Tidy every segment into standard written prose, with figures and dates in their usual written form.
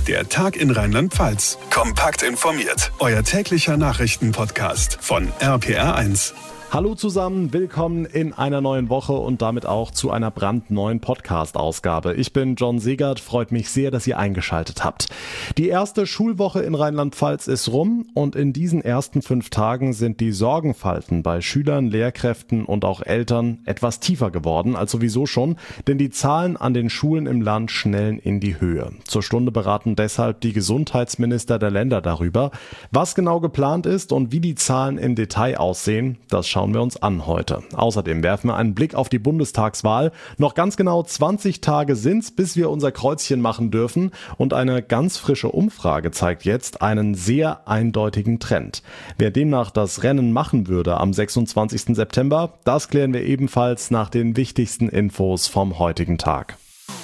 Der Tag in Rheinland-Pfalz. Kompakt informiert. Euer täglicher Nachrichtenpodcast von RPR1. Hallo zusammen, willkommen in einer neuen Woche und damit auch zu einer brandneuen Podcast-Ausgabe. Ich bin John Segert, freut mich sehr, dass ihr eingeschaltet habt. Die erste Schulwoche in Rheinland-Pfalz ist rum und in diesen ersten 5 Tagen sind die Sorgenfalten bei Schülern, Lehrkräften und auch Eltern etwas tiefer geworden als sowieso schon, denn die Zahlen an den Schulen im Land schnellen in die Höhe. Zur Stunde beraten deshalb die Gesundheitsminister der Länder darüber, was genau geplant ist und wie die Zahlen im Detail aussehen. Das schauen wir uns an heute. Außerdem werfen wir einen Blick auf die Bundestagswahl. Noch ganz genau 20 Tage sind's, bis wir unser Kreuzchen machen dürfen. Und eine ganz frische Umfrage zeigt jetzt einen sehr eindeutigen Trend. Wer demnach das Rennen machen würde am 26. September, das klären wir ebenfalls nach den wichtigsten Infos vom heutigen Tag.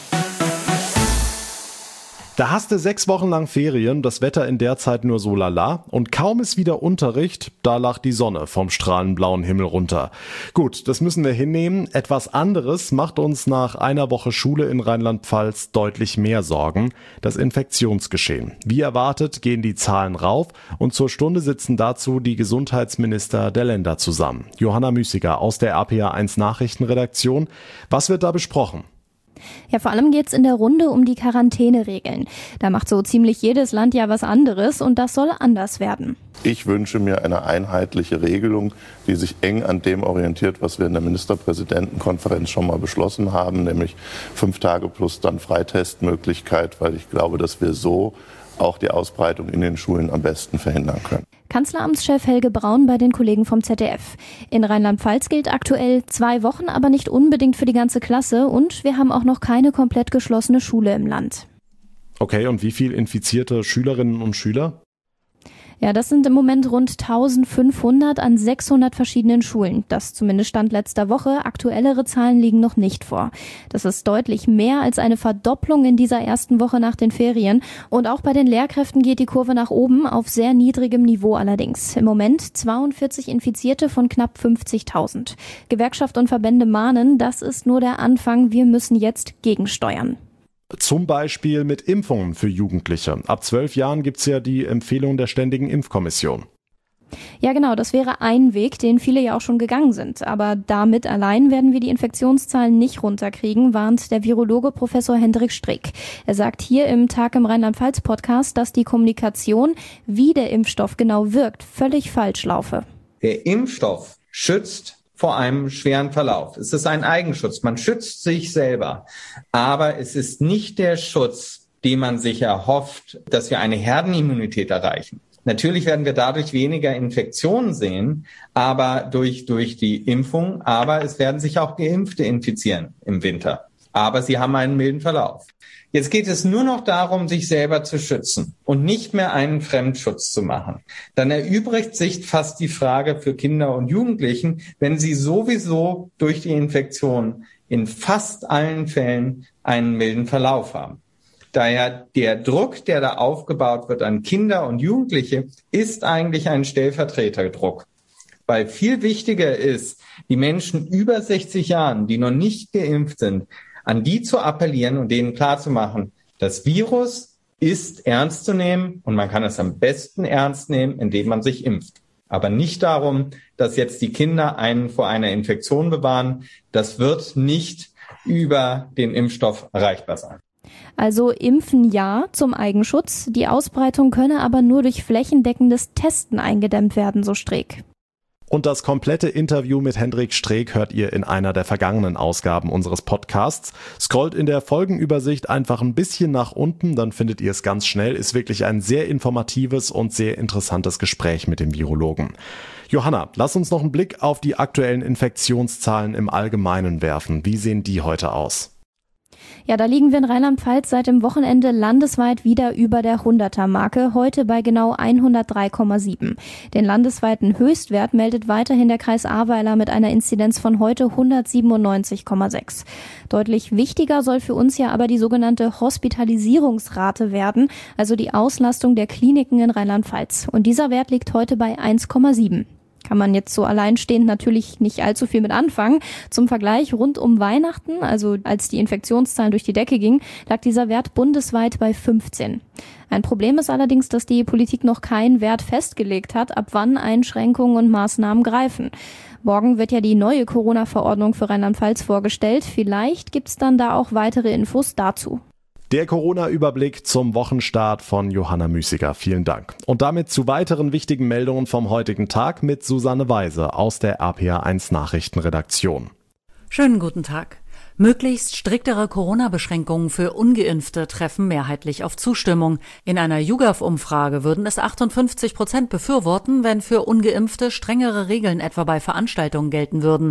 Da hast du 6 Wochen lang Ferien, das Wetter in der Zeit nur so lala und kaum ist wieder Unterricht, da lacht die Sonne vom strahlend blauen Himmel runter. Gut, das müssen wir hinnehmen. Etwas anderes macht uns nach einer Woche Schule in Rheinland-Pfalz deutlich mehr Sorgen: das Infektionsgeschehen. Wie erwartet gehen die Zahlen rauf und zur Stunde sitzen dazu die Gesundheitsminister der Länder zusammen. Johanna Müßiger aus der RPR1 Nachrichtenredaktion. Was wird da besprochen? Ja, vor allem geht's in der Runde um die Quarantäneregeln. Da macht so ziemlich jedes Land ja was anderes und das soll anders werden. Ich wünsche mir eine einheitliche Regelung, die sich eng an dem orientiert, was wir in der Ministerpräsidentenkonferenz schon mal beschlossen haben, nämlich 5 Tage plus dann Freitestmöglichkeit, weil ich glaube, dass wir so auch die Ausbreitung in den Schulen am besten verhindern können. Kanzleramtschef Helge Braun bei den Kollegen vom ZDF. In Rheinland-Pfalz gilt aktuell 2 Wochen, aber nicht unbedingt für die ganze Klasse und wir haben auch noch keine komplett geschlossene Schule im Land. Okay, und wie viel infizierte Schülerinnen und Schüler? Ja, das sind im Moment rund 1500 an 600 verschiedenen Schulen. Das zumindest Stand letzter Woche. Aktuellere Zahlen liegen noch nicht vor. Das ist deutlich mehr als eine Verdopplung in dieser ersten Woche nach den Ferien. Und auch bei den Lehrkräften geht die Kurve nach oben, auf sehr niedrigem Niveau allerdings. Im Moment 42 Infizierte von knapp 50.000. Gewerkschaft und Verbände mahnen, das ist nur der Anfang. Wir müssen jetzt gegensteuern. Zum Beispiel mit Impfungen für Jugendliche. Ab 12 Jahren gibt's ja die Empfehlung der Ständigen Impfkommission. Ja genau, das wäre ein Weg, den viele ja auch schon gegangen sind. Aber damit allein werden wir die Infektionszahlen nicht runterkriegen, warnt der Virologe Professor Hendrik Streeck. Er sagt hier im Tag im Rheinland-Pfalz-Podcast, dass die Kommunikation, wie der Impfstoff genau wirkt, völlig falsch laufe. Der Impfstoff schützt vor einem schweren Verlauf. Es ist ein Eigenschutz. Man schützt sich selber. Aber es ist nicht der Schutz, den man sich erhofft, dass wir eine Herdenimmunität erreichen. Natürlich werden wir dadurch weniger Infektionen sehen, aber durch die Impfung. Aber es werden sich auch Geimpfte infizieren im Winter. Aber sie haben einen milden Verlauf. Jetzt geht es nur noch darum, sich selber zu schützen und nicht mehr einen Fremdschutz zu machen. Dann erübrigt sich fast die Frage für Kinder und Jugendlichen, wenn sie sowieso durch die Infektion in fast allen Fällen einen milden Verlauf haben. Daher der Druck, der da aufgebaut wird an Kinder und Jugendliche, ist eigentlich ein Stellvertreterdruck. Weil viel wichtiger ist, die Menschen über 60 Jahren, die noch nicht geimpft sind, an die zu appellieren und denen klarzumachen, das Virus ist ernst zu nehmen und man kann es am besten ernst nehmen, indem man sich impft. Aber nicht darum, dass jetzt die Kinder einen vor einer Infektion bewahren. Das wird nicht über den Impfstoff erreichbar sein. Also impfen ja zum Eigenschutz, die Ausbreitung könne aber nur durch flächendeckendes Testen eingedämmt werden, so Streeck. Und das komplette Interview mit Hendrik Streeck hört ihr in einer der vergangenen Ausgaben unseres Podcasts. Scrollt in der Folgenübersicht einfach ein bisschen nach unten, dann findet ihr es ganz schnell. Ist wirklich ein sehr informatives und sehr interessantes Gespräch mit dem Virologen. Johanna, lass uns noch einen Blick auf die aktuellen Infektionszahlen im Allgemeinen werfen. Wie sehen die heute aus? Ja, da liegen wir in Rheinland-Pfalz seit dem Wochenende landesweit wieder über der 100er-Marke, heute bei genau 103,7. Den landesweiten Höchstwert meldet weiterhin der Kreis Ahrweiler mit einer Inzidenz von heute 197,6. Deutlich wichtiger soll für uns ja aber die sogenannte Hospitalisierungsrate werden, also die Auslastung der Kliniken in Rheinland-Pfalz. Und dieser Wert liegt heute bei 1,7. Kann man jetzt so alleinstehend natürlich nicht allzu viel mit anfangen. Zum Vergleich, rund um Weihnachten, also als die Infektionszahlen durch die Decke gingen, lag dieser Wert bundesweit bei 15. Ein Problem ist allerdings, dass die Politik noch keinen Wert festgelegt hat, ab wann Einschränkungen und Maßnahmen greifen. Morgen wird ja die neue Corona-Verordnung für Rheinland-Pfalz vorgestellt. Vielleicht gibt's dann da auch weitere Infos dazu. Der Corona-Überblick zum Wochenstart von Johanna Müßiger. Vielen Dank. Und damit zu weiteren wichtigen Meldungen vom heutigen Tag mit Susanne Weise aus der RPA1 Nachrichtenredaktion. Schönen guten Tag. Möglichst striktere Corona-Beschränkungen für Ungeimpfte treffen mehrheitlich auf Zustimmung. In einer YouGov-Umfrage würden es 58% befürworten, wenn für Ungeimpfte strengere Regeln etwa bei Veranstaltungen gelten würden.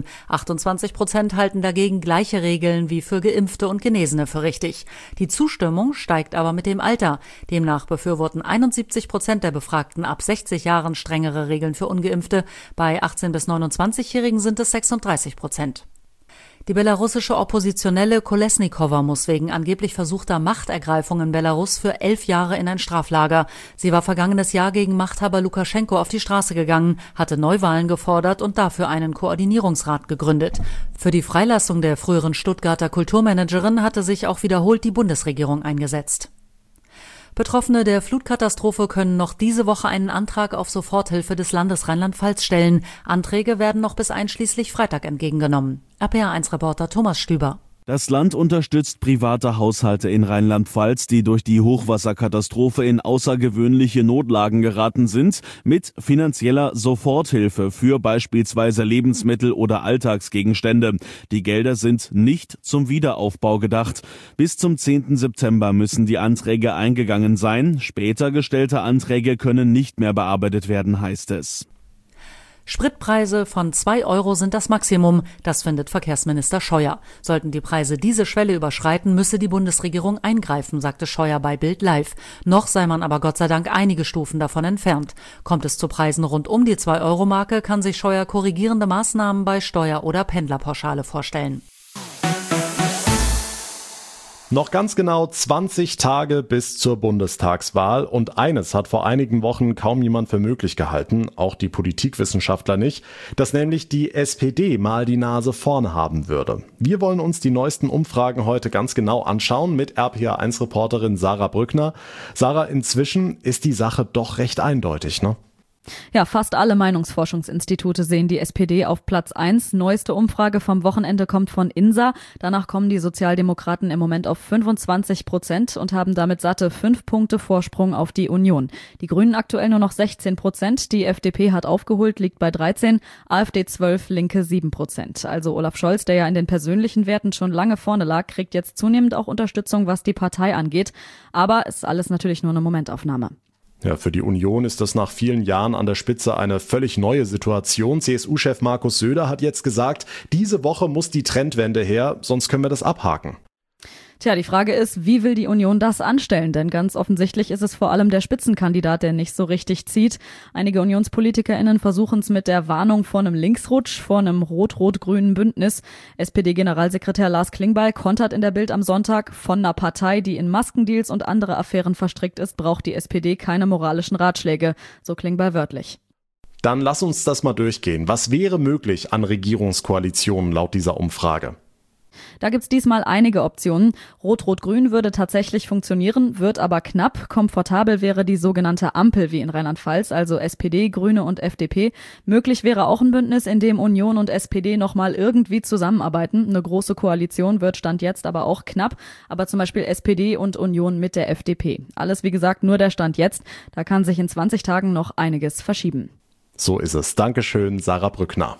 28% halten dagegen gleiche Regeln wie für Geimpfte und Genesene für richtig. Die Zustimmung steigt aber mit dem Alter. Demnach befürworten 71% der Befragten ab 60 Jahren strengere Regeln für Ungeimpfte. Bei 18- bis 29-Jährigen sind es 36%. Die belarussische Oppositionelle Kolesnikova muss wegen angeblich versuchter Machtergreifung in Belarus für 11 Jahre in ein Straflager. Sie war vergangenes Jahr gegen Machthaber Lukaschenko auf die Straße gegangen, hatte Neuwahlen gefordert und dafür einen Koordinierungsrat gegründet. Für die Freilassung der früheren Stuttgarter Kulturmanagerin hatte sich auch wiederholt die Bundesregierung eingesetzt. Betroffene der Flutkatastrophe können noch diese Woche einen Antrag auf Soforthilfe des Landes Rheinland-Pfalz stellen. Anträge werden noch bis einschließlich Freitag entgegengenommen. RPA1-Reporter Thomas Stüber. Das Land unterstützt private Haushalte in Rheinland-Pfalz, die durch die Hochwasserkatastrophe in außergewöhnliche Notlagen geraten sind, mit finanzieller Soforthilfe für beispielsweise Lebensmittel oder Alltagsgegenstände. Die Gelder sind nicht zum Wiederaufbau gedacht. Bis zum 10. September müssen die Anträge eingegangen sein. Später gestellte Anträge können nicht mehr bearbeitet werden, heißt es. Spritpreise von 2 € sind das Maximum, das findet Verkehrsminister Scheuer. Sollten die Preise diese Schwelle überschreiten, müsse die Bundesregierung eingreifen, sagte Scheuer bei Bild Live. Noch sei man aber Gott sei Dank einige Stufen davon entfernt. Kommt es zu Preisen rund um die 2-Euro-Marke, kann sich Scheuer korrigierende Maßnahmen bei Steuer- oder Pendlerpauschale vorstellen. Noch ganz genau 20 Tage bis zur Bundestagswahl und eines hat vor einigen Wochen kaum jemand für möglich gehalten, auch die Politikwissenschaftler nicht, dass nämlich die SPD mal die Nase vorn haben würde. Wir wollen uns die neuesten Umfragen heute ganz genau anschauen mit RPA1-Reporterin Sarah Brückner. Sarah, inzwischen ist die Sache doch recht eindeutig, ne? Ja, fast alle Meinungsforschungsinstitute sehen die SPD auf Platz 1. Neueste Umfrage vom Wochenende kommt von INSA. Danach kommen die Sozialdemokraten im Moment auf 25% und haben damit satte 5 Punkte Vorsprung auf die Union. Die Grünen aktuell nur noch 16%. Die FDP hat aufgeholt, liegt bei 13%, AfD 12%, Linke 7%. Also Olaf Scholz, der ja in den persönlichen Werten schon lange vorne lag, kriegt jetzt zunehmend auch Unterstützung, was die Partei angeht. Aber ist alles natürlich nur eine Momentaufnahme. Ja, für die Union ist das nach vielen Jahren an der Spitze eine völlig neue Situation. CSU-Chef Markus Söder hat jetzt gesagt, diese Woche muss die Trendwende her, sonst können wir das abhaken. Tja, die Frage ist, wie will die Union das anstellen? Denn ganz offensichtlich ist es vor allem der Spitzenkandidat, der nicht so richtig zieht. Einige UnionspolitikerInnen versuchen es mit der Warnung vor einem Linksrutsch, vor einem rot-rot-grünen Bündnis. SPD-Generalsekretär Lars Klingbeil kontert in der Bild am Sonntag: Von einer Partei, die in Maskendeals und andere Affären verstrickt ist, braucht die SPD keine moralischen Ratschläge. So Klingbeil wörtlich. Dann lass uns das mal durchgehen. Was wäre möglich an Regierungskoalitionen laut dieser Umfrage? Da gibt's diesmal einige Optionen. Rot-Rot-Grün würde tatsächlich funktionieren, wird aber knapp. Komfortabel wäre die sogenannte Ampel wie in Rheinland-Pfalz, also SPD, Grüne und FDP. Möglich wäre auch ein Bündnis, in dem Union und SPD nochmal irgendwie zusammenarbeiten. Eine große Koalition wird Stand jetzt aber auch knapp. Aber zum Beispiel SPD und Union mit der FDP. Alles wie gesagt nur der Stand jetzt. Da kann sich in 20 Tagen noch einiges verschieben. So ist es. Dankeschön, Sarah Brückner.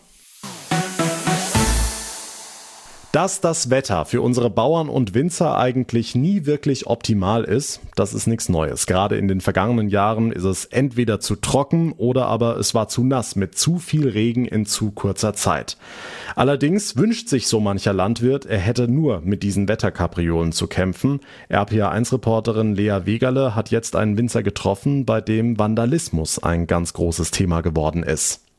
Dass das Wetter für unsere Bauern und Winzer eigentlich nie wirklich optimal ist, das ist nichts Neues. Gerade in den vergangenen Jahren ist es entweder zu trocken oder aber es war zu nass mit zu viel Regen in zu kurzer Zeit. Allerdings wünscht sich so mancher Landwirt, er hätte nur mit diesen Wetterkapriolen zu kämpfen. RPA1-Reporterin Lea Wegerle hat jetzt einen Winzer getroffen, bei dem Vandalismus ein ganz großes Thema geworden ist.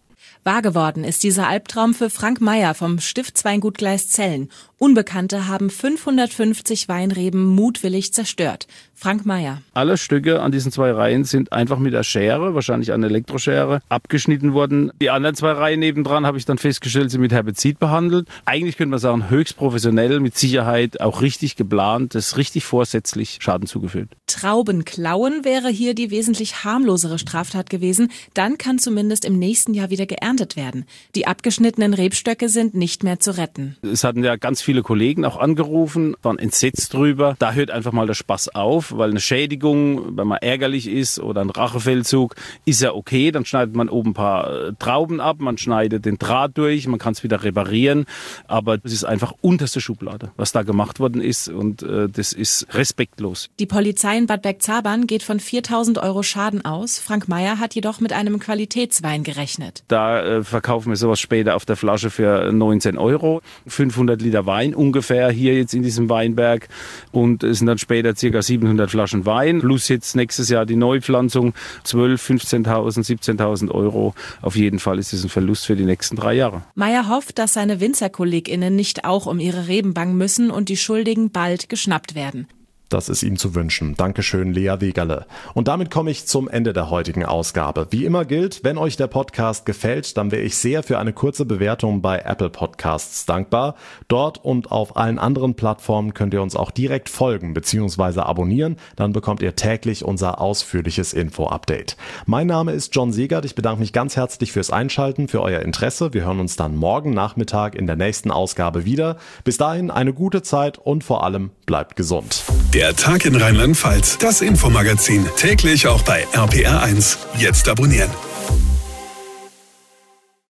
Wahr geworden ist dieser Albtraum für Frank Meyer vom Stiftsweingut Gleiszellen. Unbekannte haben 550 Weinreben mutwillig zerstört. Frank Meyer. Alle Stücke an diesen 2 Reihen sind einfach mit der Schere, wahrscheinlich eine Elektroschere, abgeschnitten worden. Die anderen 2 Reihen nebendran habe ich dann festgestellt, sind mit Herbizid behandelt. Eigentlich könnte man sagen, höchst professionell, mit Sicherheit auch richtig geplant, das ist richtig vorsätzlich Schaden zugefügt. Trauben klauen wäre hier die wesentlich harmlosere Straftat gewesen. Dann kann zumindest im nächsten Jahr wieder geerntet werden. Die abgeschnittenen Rebstöcke sind nicht mehr zu retten. Es hatten ja ganz viele Kollegen auch angerufen, waren entsetzt drüber. Da hört einfach mal der Spaß auf, weil eine Schädigung, wenn man ärgerlich ist oder ein Rachefeldzug, ist ja okay. Dann schneidet man oben ein paar Trauben ab, man schneidet den Draht durch, man kann es wieder reparieren. Aber es ist einfach unterste Schublade, was da gemacht worden ist, und das ist respektlos. Die Polizei in Bad Bergzabern geht von 4.000 € Schaden aus. Frank Meyer hat jedoch mit einem Qualitätswein gerechnet. Da verkaufen wir sowas später auf der Flasche für 19 €. 500 Liter Wein ungefähr hier jetzt in diesem Weinberg, und es sind dann später ca. 700 Flaschen Wein, plus jetzt nächstes Jahr die Neupflanzung, 12.000, 15.000, 17.000 €. Auf jeden Fall ist es ein Verlust für die nächsten 3 Jahre. Meyer hofft, dass seine WinzerkollegInnen nicht auch um ihre Reben bangen müssen und die Schuldigen bald geschnappt werden. Das ist ihm zu wünschen. Dankeschön, Lea Wegerle. Und damit komme ich zum Ende der heutigen Ausgabe. Wie immer gilt, wenn euch der Podcast gefällt, dann wäre ich sehr für eine kurze Bewertung bei Apple Podcasts dankbar. Dort und auf allen anderen Plattformen könnt ihr uns auch direkt folgen bzw. abonnieren. Dann bekommt ihr täglich unser ausführliches Info-Update. Mein Name ist John Segert. Ich bedanke mich ganz herzlich fürs Einschalten, für euer Interesse. Wir hören uns dann morgen Nachmittag in der nächsten Ausgabe wieder. Bis dahin eine gute Zeit und vor allem bleibt gesund. Der Tag in Rheinland-Pfalz, das Infomagazin, täglich auch bei RPR1. Jetzt abonnieren.